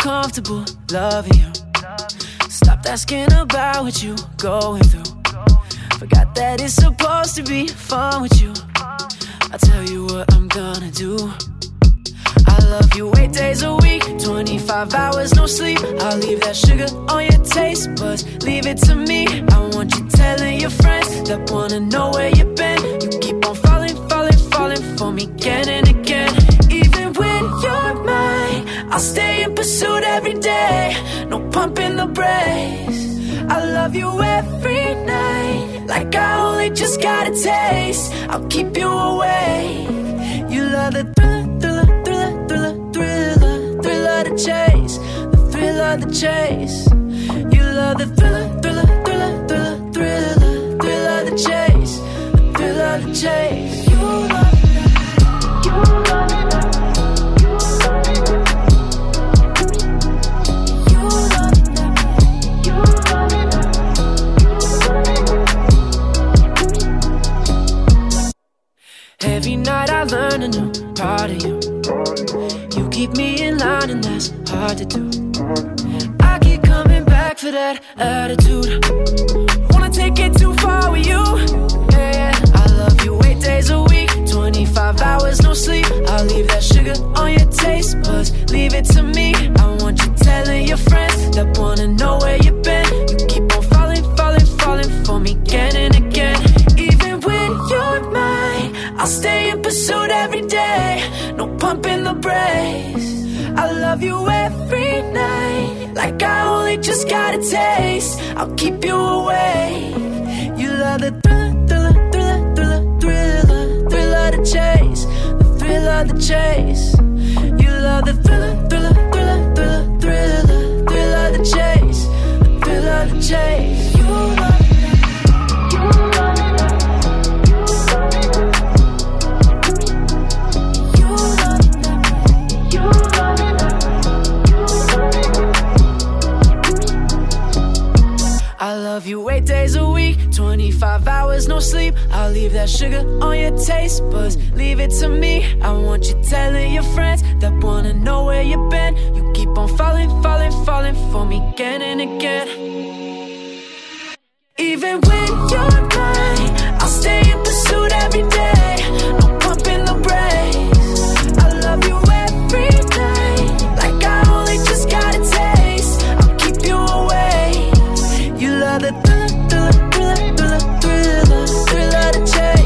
comfortable loving you. Stopped asking about what you going through. Forgot that it's supposed to be fun with you. I'll tell you what I'm gonna do. I love you 8 days a week, 25 hours, no sleep. I'll leave that sugar on your taste buds, leave it to me. I want you telling your friends that wanna know where you've been. You keep on falling, falling, falling for me again and again. Even when you're mine, I'll stay in pursuit every day. No pumping the brakes. I love you every night, like I only just got a taste. I'll keep you awake. You love the thriller, thriller, thriller, thriller, thriller of the chase, the thrill of the chase. You love the thriller, thriller, thriller, thriller, thriller, thriller of the chase, the thrill of the chase. You love that, you love that. Every night I learn a new part of you. You keep me in line and that's hard to do. I keep coming back for that attitude. Wanna take it too far with you. Yeah, I love you 8 days a week, 25 hours, no sleep. I'll leave that sugar on your taste buds, leave it to me. I want you telling your friends that wanna know where you've been. You keep on falling, falling, falling for me again and again. Even when you're mine, I'll stay in pursuit every day. No pumping the brakes. I love you every night, like I only just got a taste. I'll keep you awake. You love the thriller, thriller, thriller, thriller, thriller, thriller of the chase, the thrill of the chase. You love the thriller, thriller, thriller, thriller, thriller, thriller of the chase, the thrill of the chase. You love that, you love that. I love you 8 days a week, 25 hours, no sleep. I'll leave that sugar on your taste buds, leave it to me. I want you telling your friends that wanna know where you've been. You keep on falling, falling, falling for me again and again. Even when you're mine, I'll stay in pursuit every day. No pumping the brakes. I love you every night, like I only just got a taste. I'll keep you awake. You love the thriller, thriller, thriller, thriller, thriller, thriller of the chase.